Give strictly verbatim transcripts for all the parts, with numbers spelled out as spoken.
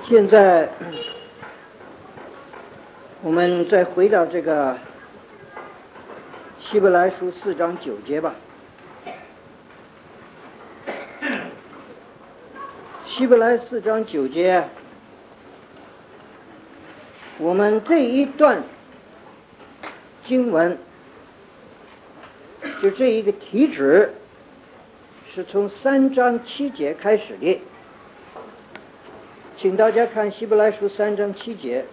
现在我们再回到这个希伯来书四章九节吧。希伯来四章九节，我们这一段经文就这一个题旨是从三章七节开始的，请大家看希伯来书三章七节。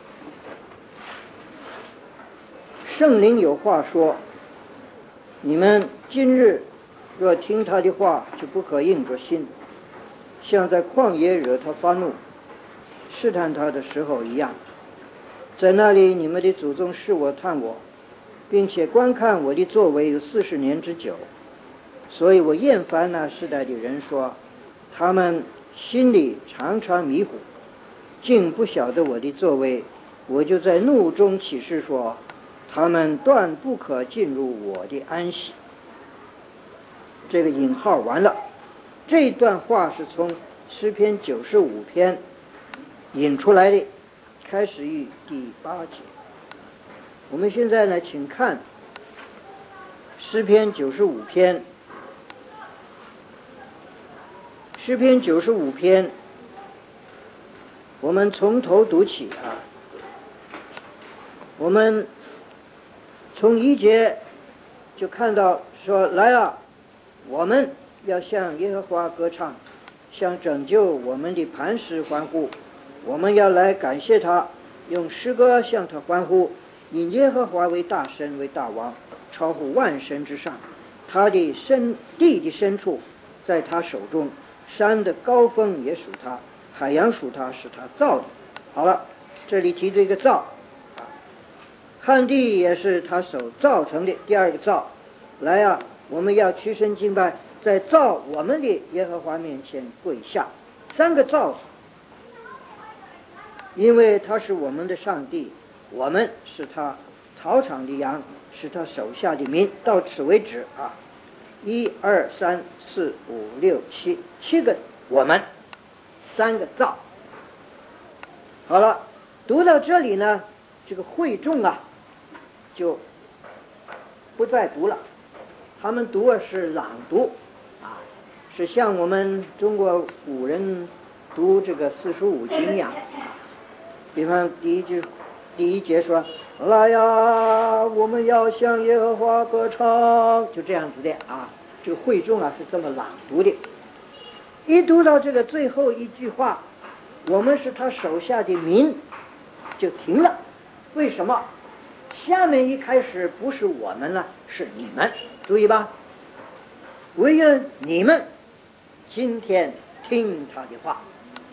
圣灵有话说，你们今日若听他的话，就不可硬着心，像在旷野惹他发怒试探他的时候一样。在那里你们的祖宗试我探我，并且观看我的作为有四十年之久，所以我厌烦那世代的人，说他们心里常常迷糊，竟不晓得我的作为。我就在怒中起誓说，他们断不可进入我的安息。这个引号完了，这一段话是从诗篇九十五篇引出来的，开始于第八节。我们现在呢，请看诗篇九十五篇。诗篇九十五篇，我们从头读起啊。我们从一节就看到说，来啊，我们要向耶和华歌唱，向拯救我们的磐石欢呼。我们要来感谢他，用诗歌向他欢呼，因耶和华为大神，为大王，超乎万神之上。他的深地的深处在他手中，山的高峰也属他，海洋属他，是他造的。好了，这里提这个造，旱地也是他手造成的。第二个造，来啊，我们要屈身敬拜，在造我们的耶和华面前跪下。三个造，因为他是我们的上帝，我们是他草场的羊，是他手下的民。到此为止啊，一二三四五六七，七个我们，三个造。好了，读到这里呢，这个会众啊就不再读了，他们读的是朗读啊，是像我们中国古人读这个四书五经一样。比方第一句第一节说，来呀，我们要向耶和华歌唱，就这样子的啊。这个会众啊是这么朗读的。一读到这个最后一句话，我们是他手下的民，就停了。为什么？下面一开始不是我们了，是你们，注意吧，唯愿你们今天听他的话。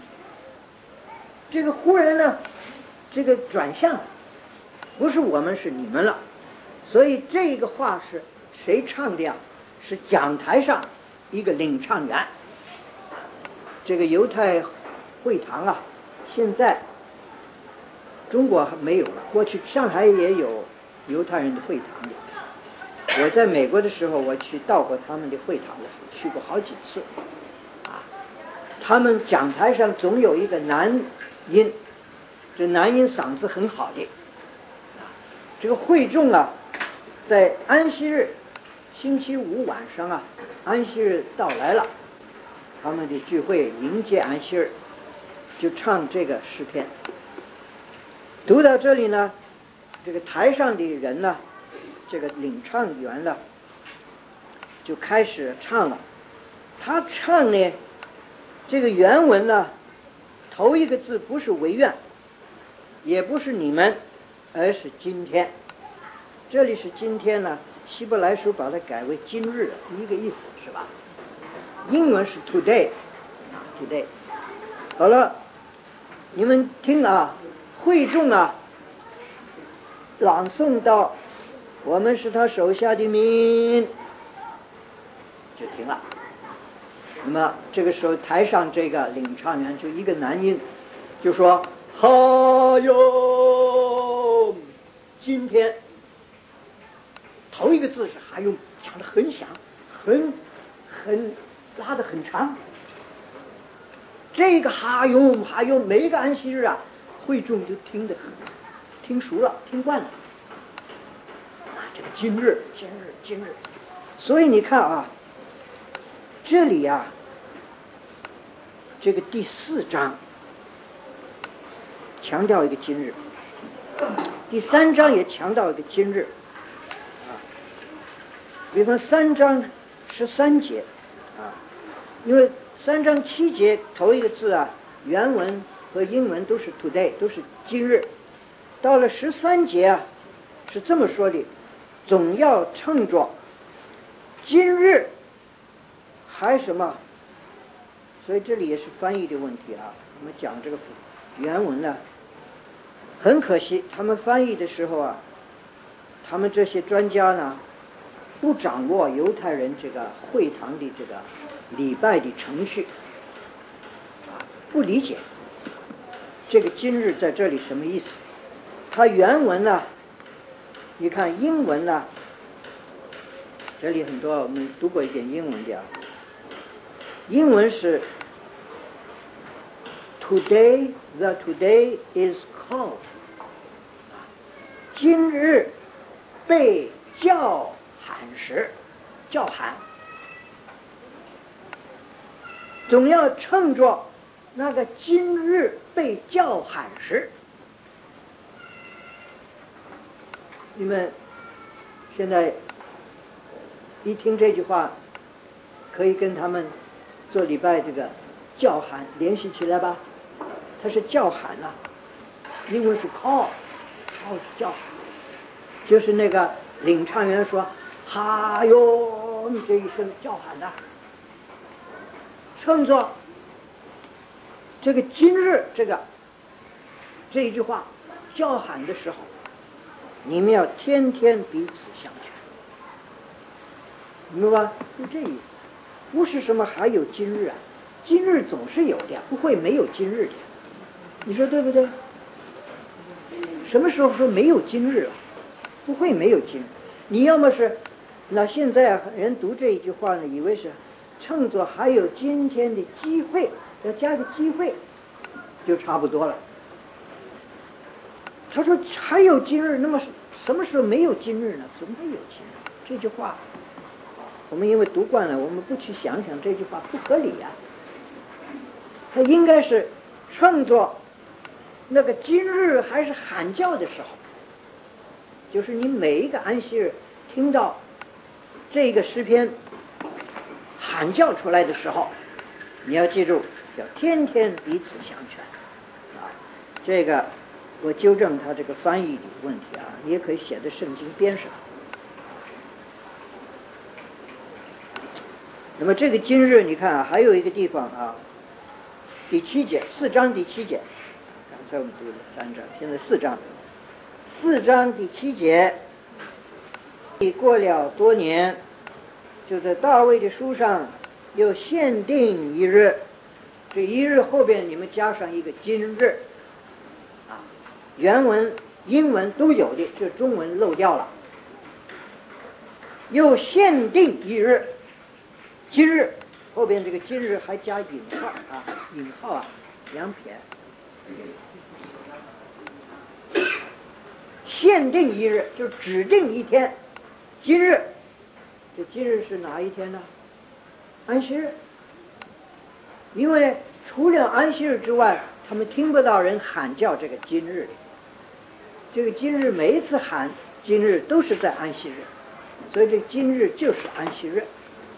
这个忽然呢，这个转向不是我们，是你们了。所以这个话是谁唱的呀？是讲台上一个领唱员。这个犹太会堂啊，现在中国还没有了，过去上海也有犹太人的会堂的。我在美国的时候，我去到过他们的会堂的时候，去过好几次啊。他们讲台上总有一个男音，这男音嗓子很好的。这个会众啊，在安息日星期五晚上啊，安息日到来了，他们的聚会迎接安息日，就唱这个诗篇。读到这里呢，这个台上的人呢，这个领唱员呢，就开始唱了。他唱呢，这个原文呢，头一个字不是惟愿，也不是你们，而是今天。这里是今天呢，希伯来书把它改为今日，一个意思是吧？英文是 today today。 好了，你们听啊，会众啊朗诵到我们是他手下的民，就停了。那么这个时候台上这个领唱员就一个男音就说，哈哟，今天头一个字是哈哟，讲得很响，很很拉得很长。 这个哈哟哈哟，每一个安息日啊，会众就听得很听熟了，听惯了。啊，这个今日今日今日，所以你看啊，这里啊，这个第四章强调一个今日，第三章也强调一个今日啊。比方三章十三节啊，因为三章七节头一个字啊，原文和英文都是 today， 都是今日。到了十三节啊，是这么说的：总要趁着今日还什么？所以这里也是翻译的问题啊。我们讲这个原文呢，很可惜，他们翻译的时候啊，他们这些专家呢，不掌握犹太人这个会堂的这个礼拜的程序，啊，不理解这个今日在这里什么意思。它原文呢，你看英文呢，这里很多我们读过一点英文的啊，英文是 Today the today is called， 今日被叫喊时，叫喊，总要趁着那个今日被叫喊时。你们现在一听这句话，可以跟他们做礼拜这个叫喊联系起来吧？它是叫喊啊，英文是 call，call 是叫喊，就是那个领唱员说哈哟这一声叫喊的。趁着这个今日这个这一句话叫喊的时候，你们要天天彼此相劝，明白吧？就这意思，不是什么还有今日啊，今日总是有的，不会没有今日的，你说对不对？什么时候说没有今日啊？不会没有今日。你要么是那现在啊，人读这一句话呢，以为是趁着还有今天的机会，要加个机会就差不多了。他说还有今日，那么什么时候没有今日呢？怎么会有今日？这句话我们因为读惯了，我们不去想想这句话不合理啊。他应该是趁着那个今日还是喊叫的时候，就是你每一个安息日听到这个诗篇喊叫出来的时候，你要记住要天天彼此相劝啊。这个我纠正他这个翻译的问题啊，你也可以写在圣经边上。那么这个今日你看啊，还有一个地方啊，第七节，四章第七节，刚才我们读了三章，现在四章，四章第七节，过了多年，就在大卫的书上又限定一日，这一日后边你们加上一个今日啊，原文英文都有的，这中文漏掉了。又限定一日，今日后边这个今日还加引号啊，引号啊，两撇。限定一日就指定一天，今日，这今日是哪一天呢？安息日。因为除了安息日之外，他们听不到人喊叫这个今日的。这个今日每一次喊今日都是在安息日，所以这今日就是安息日。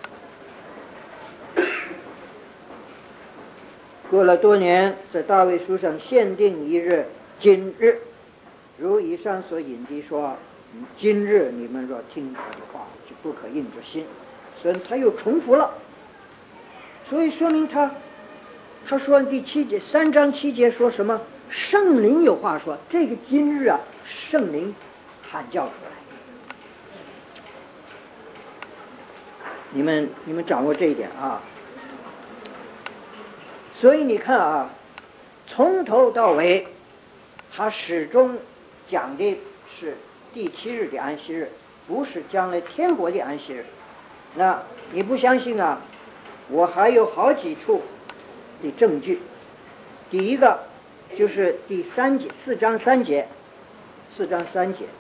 过了多年，在大卫书上限定一日，今日，如以上所引的说，今日你们若听他的话，就不可硬着心。所以他又重复了，所以说明他他说第七节三章七节说什么？圣灵有话说，这个今日啊，圣灵喊叫出来。你们你们掌握这一点啊。所以你看啊，从头到尾，他始终讲的是第七日的安息日，不是将来天国的安息日。那你不相信啊？我还有好几处的证据第一个就是第三节，四章三节，四章三节。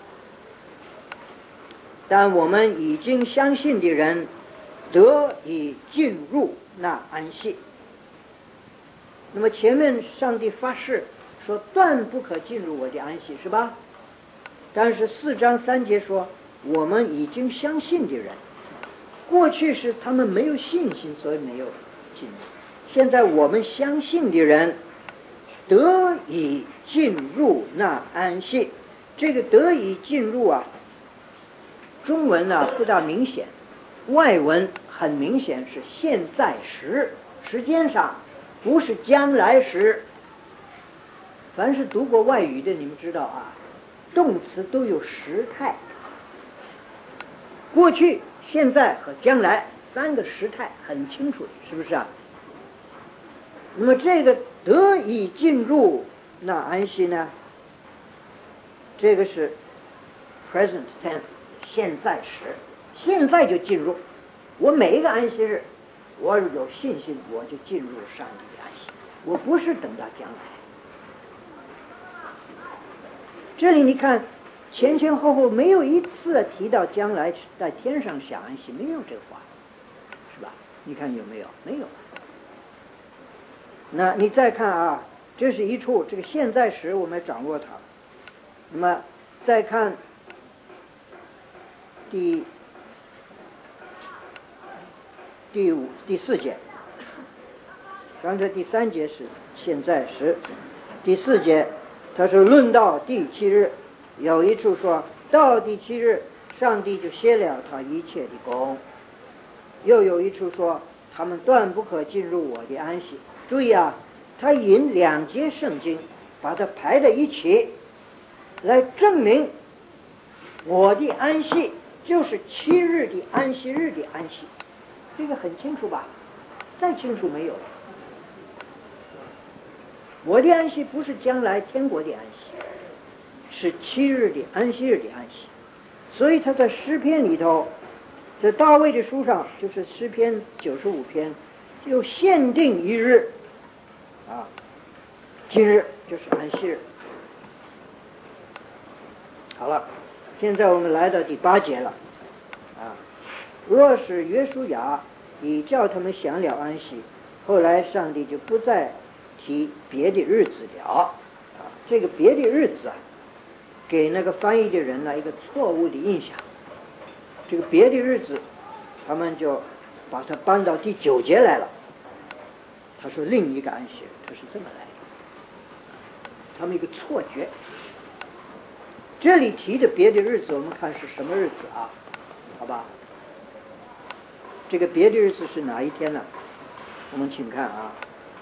但我们已经相信的人得以进入那安息。那么前面上帝发誓说断不可进入我的安息，是吧？但是四章三节说我们已经相信的人，过去是他们没有信心，所以没有进入，现在我们相信的人得以进入那安息。这个得以进入啊，中文呢、啊、不大明显，外文很明显是现在时，时间上不是将来时。凡是读过外语的，你们知道啊，动词都有时态，过去、现在和将来三个时态很清楚，是不是啊？那么这个得以进入那安息呢，这个是 present tense， 现在时，现在就进入。我每一个安息日，我有信心，我就进入上帝的安息，我不是等到将来。这里你看前前后后没有一次提到将来在天上享安息，没有这个话，是吧？你看有没有？没有。那你再看啊，这是一处，这个现在时我们掌握它。那么再看第第五第四节，刚才第三节是现在时，第四节他说论到第七日，有一处说到第七日上帝就歇了他一切的工，又有一处说他们断不可进入我的安息。注意啊，他引两节圣经把它排在一起，来证明我的安息就是七日的安息日的安息，这个很清楚吧？再清楚没有？我的安息不是将来天国的安息，是七日的安息日的安息。所以他在诗篇里头，在大卫的书上，就是诗篇九十五篇，就限定一日啊，今日就是安息日。好了，现在我们来到第八节了啊。若是约书亚已叫他们享了安息，后来上帝就不再提别的日子了啊。这个别的日子啊，给那个翻译的人呢一个错误的印象。这个别的日子，他们就把它搬到第九节来了。他说另一个安息，他是这么来的，他们一个错觉。这里提的别的日子，我们看是什么日子啊？好吧，这个别的日子是哪一天呢？我们请看啊，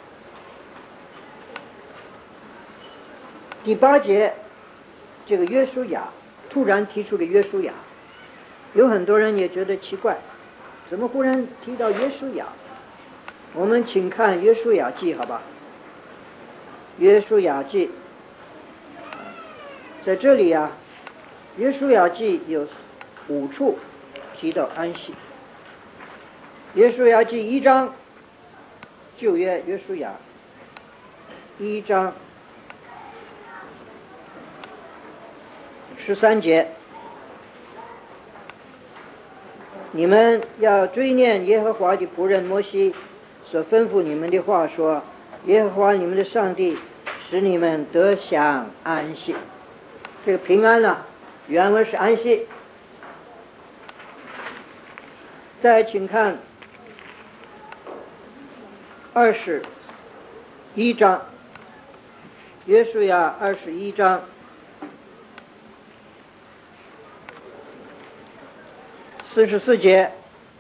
第八节，这个约书亚突然提出了约书亚，有很多人也觉得奇怪，怎么忽然提到约书亚？我们请看约书亚记，好吧？约书亚记在这里啊，约书亚记有五处提到安息。约书亚记一章，旧约约书亚一章十三节，你们要追念耶和华的仆人摩西所吩咐你们的话，说耶和华你们的上帝使你们得享安息。这个平安呢、啊，原文是安息。再请看二十一章，约书亚二十一章四十四节，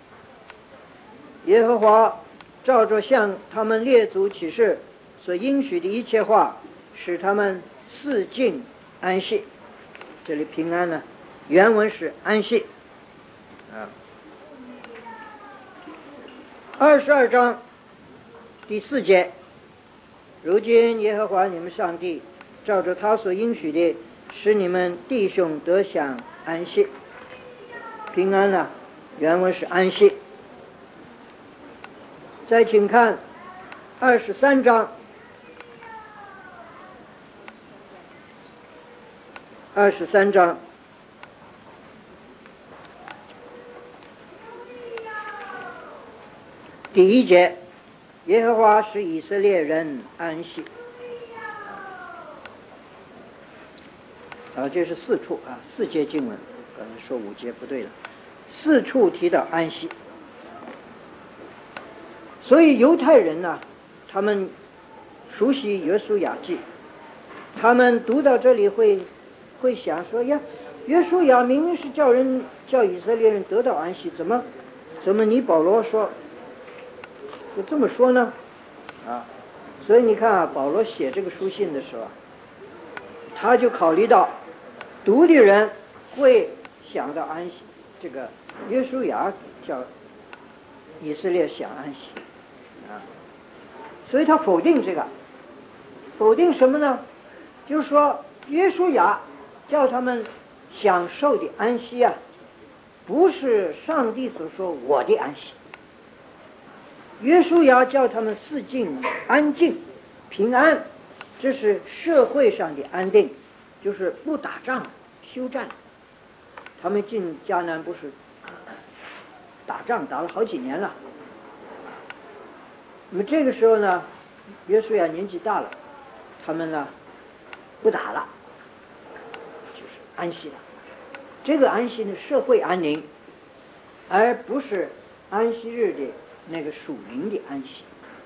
耶和华照着向他们列祖起誓所应许的一切话，使他们四境安息。这里平安呢，原文是安息啊。二十二章第四节，如今耶和华你们上帝照着他所应许的，使你们弟兄得享安息。平安呢，原文是安息。再请看二十三章二十三章第一节，耶和华使以色列人安息。啊，这是四处啊，四节经文，刚才说五节不对了，四处提到安息。所以犹太人呢，他们熟悉约书亚记，他们读到这里会会想说呀，约书亚明明是叫人叫以色列人得到安息，怎么怎么你保罗说就这么说呢？啊，所以你看啊，保罗写这个书信的时候，他就考虑到读的人会想到安息，这个约书亚叫以色列想安息啊，所以他否定这个，否定什么呢？就是说约书亚叫他们享受的安息啊，不是上帝所说我的安息。约书亚叫他们四境安静平安，这是社会上的安定，就是不打仗休战。他们进迦南不是打仗打了好几年了，那么这个时候呢，约书亚年纪大了，他们呢不打了，就是安息了。这个安息呢，社会安宁，而不是安息日的那个属灵的安息。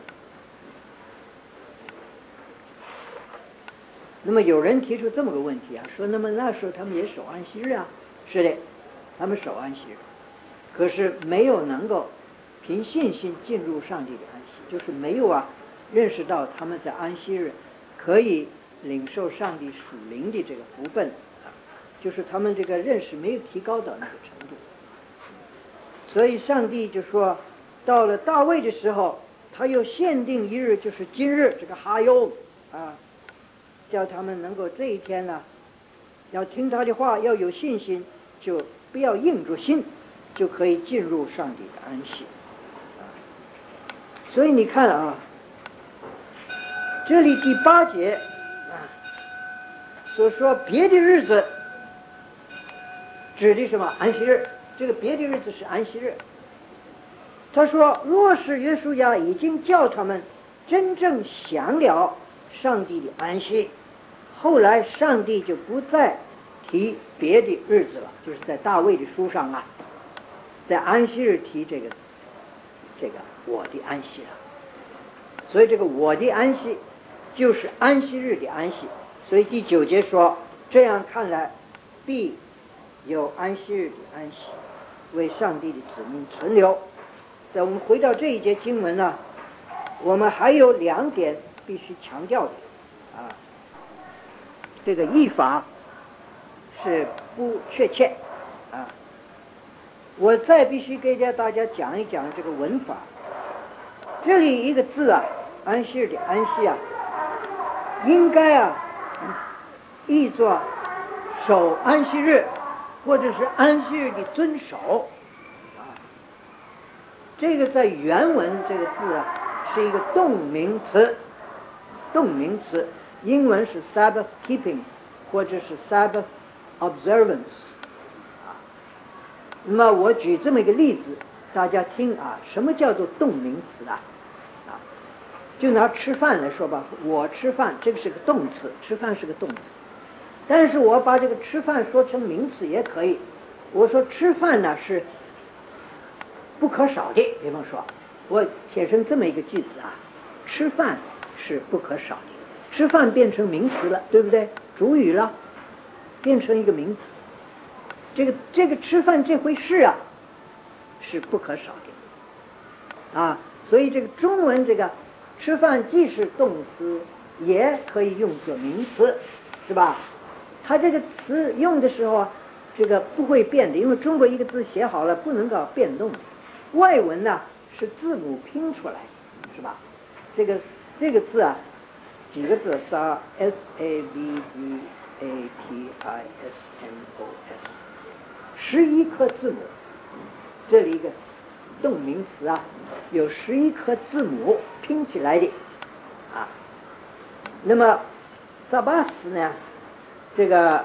那么有人提出这么个问题啊，说那么那时候他们也守安息日啊？是的，他们守安息日，可是没有能够凭信心进入上帝的安息，就是没有啊认识到他们在安息日可以领受上帝属灵的这个福分啊，就是他们这个认识没有提高到那个程度。所以上帝就说，到了大卫的时候，他又限定一日，就是今日这个哈尤啊，叫他们能够这一天呢，要听他的话，要有信心，就不要硬着心，就可以进入上帝的安息啊。所以你看啊，这里第八节啊所说别的日子指的什么？安息日。这个别的日子是安息日。他说，若是约书亚已经叫他们真正享了上帝的安息，后来上帝就不再提别的日子了，就是在大卫的书上啊，在安息日提这个这个我的安息了。所以这个我的安息就是安息日的安息。所以第九节说，这样看来必有安息日的安息，为上帝的子民存留。在我们回到这一节经文呢，我们还有两点必须强调的啊，这个译法是不确切啊。我再必须给大家讲一讲这个文法。这里一个字啊，安息日的安息啊，应该啊译作守安息日，或者是安息日的遵守啊。这个在原文这个字啊是一个动名词，动名词，英文是 Sabbath keeping 或者是 Sabbath observance 啊。那么我举这么一个例子，大家听啊，什么叫做动名词啊？啊，就拿吃饭来说吧，我吃饭，这个是个动词，吃饭是个动词。但是我把这个吃饭说成名词也可以，我说吃饭呢是不可少的。比方说，我写成这么一个句子啊，吃饭是不可少的，吃饭变成名词了，对不对？主语了，变成一个名词。这个这个吃饭这回事啊，是不可少的啊。所以这个中文这个吃饭既是动词，也可以用作名词，是吧？它这个词用的时候啊，这个不会变的，因为中国一个字写好了不能够变动的。外文呢是字母拼出来的，是吧？这个这个字啊，几个字是 S A V V A T I S M O S， 十一颗字母。这里一个动名词啊，有十一颗字母拼起来的啊。那么萨巴斯呢？这个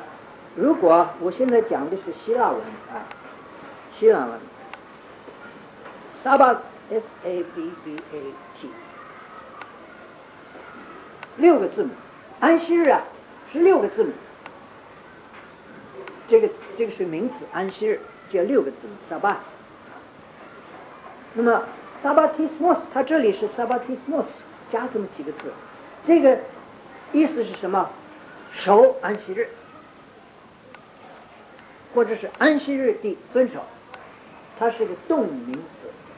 如果我现在讲的是希腊文啊，希腊文 Sabbath S A B B A T 六个字母，安息日啊是六个字母，这个这个是名词，安息日叫六个字母 Sabbath。那么 Sabbatismos 它这里是 Sabbatismos 加这么几个字，这个意思是什么？守安息日，或者是安息日的遵守，它是个动名词。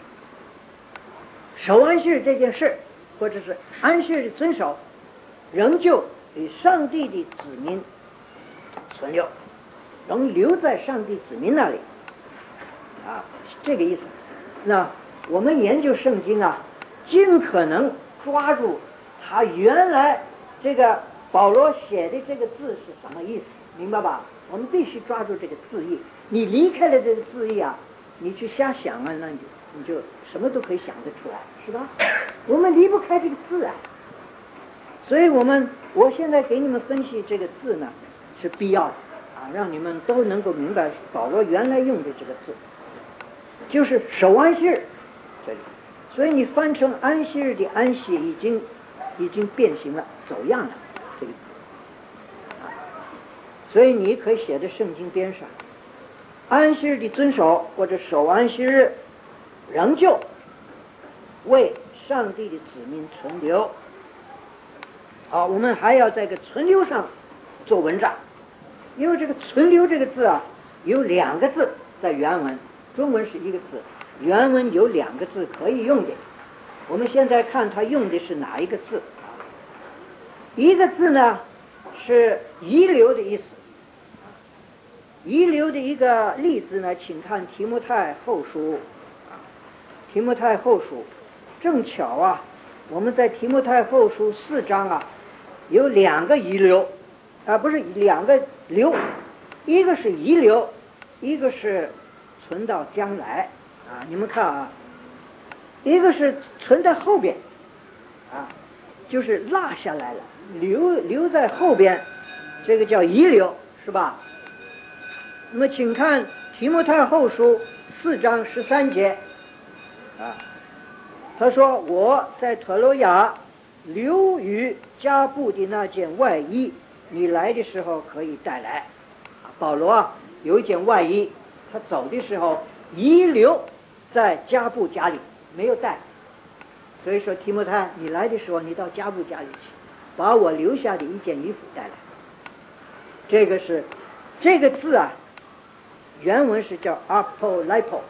守安息日这件事，或者是安息日的遵守，仍旧与上帝的子民存留，仍留在上帝子民那里啊，这个意思。那我们研究圣经啊，尽可能抓住他原来这个保罗写的这个字是什么意思，明白吧？我们必须抓住这个字义，你离开了这个字义啊，你去瞎想啊，那你就你就什么都可以想得出来，是吧？我们离不开这个字啊，所以我们我现在给你们分析这个字呢是必要的啊，让你们都能够明白保罗原来用的这个字就是守安息日这里，所以你翻成安息日的安息已经已经变形了，走样了这个字啊，所以你可以写在圣经边上，安息日的遵守或者守安息日仍旧为上帝的子民存留。好，我们还要在这个存留上做文章，因为这个存留这个字啊有两个字在原文，中文是一个字，原文有两个字可以用的。我们现在看他用的是哪一个字，一个字呢是遗留的意思，遗留的一个例子呢，请看提摩太后书，提摩太后书正巧啊，我们在提摩太后书四章啊有两个遗留啊，不是两个留，一个是遗留，一个是存到将来啊。你们看啊，一个是存在后边啊，就是落下来了，留留在后边，这个叫遗留，是吧？那么请看提摩太后书四章十三节啊，他说我在特罗亚留于加布的那件外衣，你来的时候可以带来。保罗啊有一件外衣，他走的时候遗留在加布家里没有带，所以说提摩太你来的时候你到加布家里去，把我留下的一件衣服带来。这个是这个字啊原文是叫 apolipo，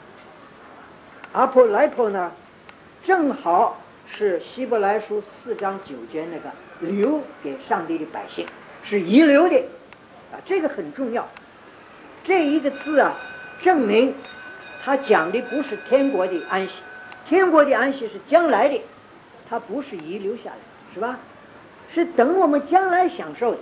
apolipo 呢正好是希伯来书四章九节那个留给上帝的百姓，是遗留的啊，这个很重要。这一个字啊证明他讲的不是天国的安息，天国的安息是将来的，它不是遗留下来，是吧？是等我们将来享受的。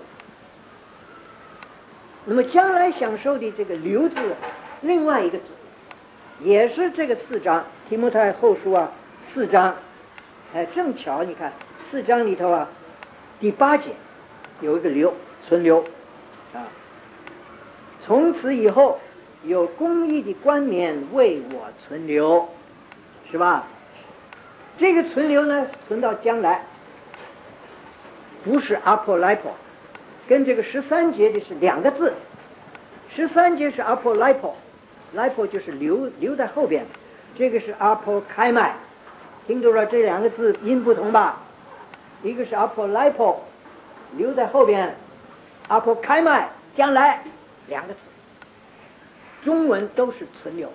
那么将来享受的这个留字另外一个字也是这个四章提摩太后书啊四章，哎，正巧你看四章里头啊第八节有一个留，存留啊，从此以后有公义的冠冕为我存留，是吧？这个存留呢存到将来，不是 apolipo， 跟这个十三节的是两个字，十三节是 apolipo， lipo 就是留留在后边，这个是 apokaimai， 听懂了这两个字音不同吧？一个是 apolipo 留在后边， apokaimai 将来，两个字，中文都是存留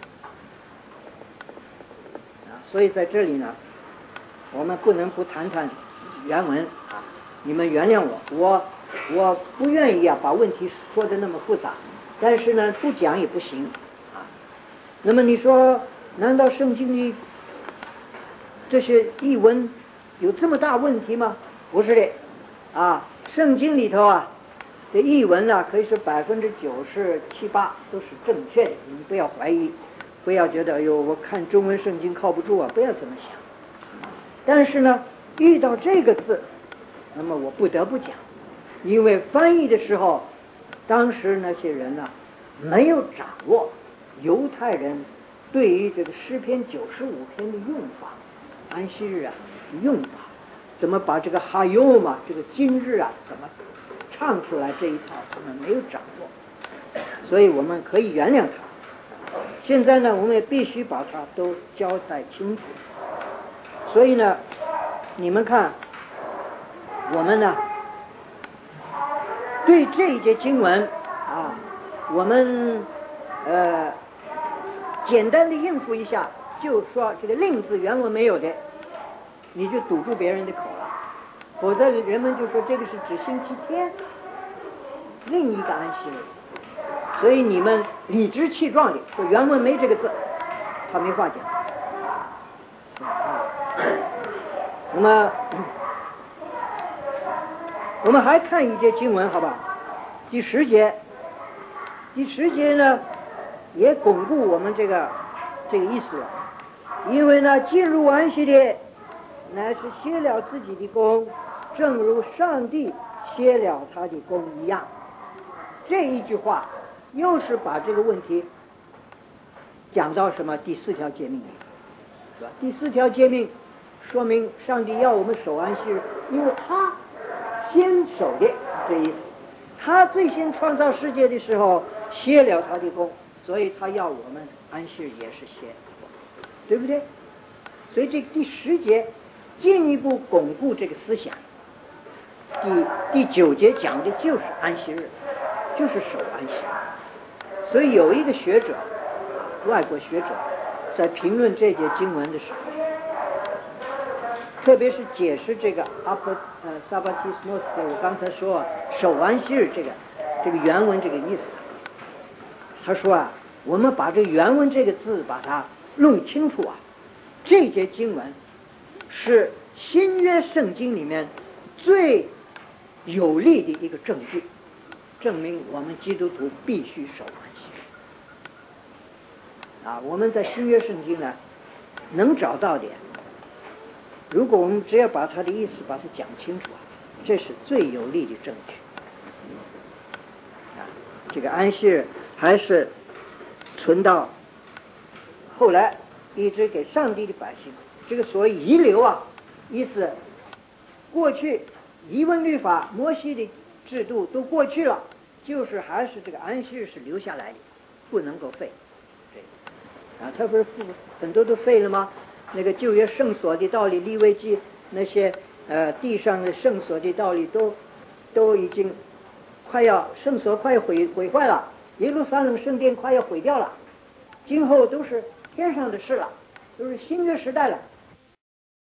啊，所以在这里呢我们不能不谈谈原文啊，你们原谅我，我我不愿意啊把问题说得那么复杂，但是呢不讲也不行啊。那么你说难道圣经里这些译文有这么大问题吗？不是的啊，圣经里头啊这译文呢可以说百分之九十七八都是正确的，你不要怀疑，不要觉得哎呦我看中文圣经靠不住啊，不要这么想。但是呢遇到这个字，那么我不得不讲，因为翻译的时候当时那些人呢，没有掌握犹太人对于这个诗篇九十五篇的用法，安息日啊用法，怎么把这个哈尤嘛，这个今日啊怎么唱出来这一套，他们没有掌握，所以我们可以原谅他。现在呢，我们也必须把它都交代清楚。所以呢，你们看，我们呢对这一节经文啊，我们呃简单的应付一下，就说这个令字原文没有的，你就堵住别人的口了，否则人们就说这个是指星期天，另一个安息日。所以你们理直气壮的说原文没这个字，他没话讲。那么我们还看一节经文好吧，第十节，第十节呢也巩固我们这个这个意思了。因为呢进入安息的乃是歇了自己的工，正如上帝歇了他的工一样。这一句话又是把这个问题讲到什么第四条诫命里，是吧？第四条诫命说明上帝要我们守安息日，因为他先守的这意思，他最先创造世界的时候歇了他的工，所以他要我们安息日也是歇，对不对？所以这第十节进一步巩固这个思想。第第九节讲的就是安息日，就是守安息日。所以有一个学者，外国学者，在评论这节经文的时候，特别是解释这个 upper 呃 sabbatis noster， 我刚才说啊，守安息日这个这个原文这个意思，他说啊，我们把这原文这个字把它弄清楚啊，这节经文是新约圣经里面最有力的一个证据，证明我们基督徒必须守安息日啊。我们在新约圣经呢能找到的，如果我们只要把它的意思把它讲清楚，这是最有力的证据啊。这个安息日还是存到后来一直给上帝的百姓，这个所谓遗留啊，意思过去遗文律法摩西的制度都过去了，就是还是这个安息日是留下来的，不能够废。对啊，他不是很多都废了吗？那个旧约圣所的道理，利未记那些呃地上的圣所的道理都都已经快要圣所快要毁毁坏了，耶路撒冷圣殿快要毁掉了，今后都是天上的事了，都是新约时代了。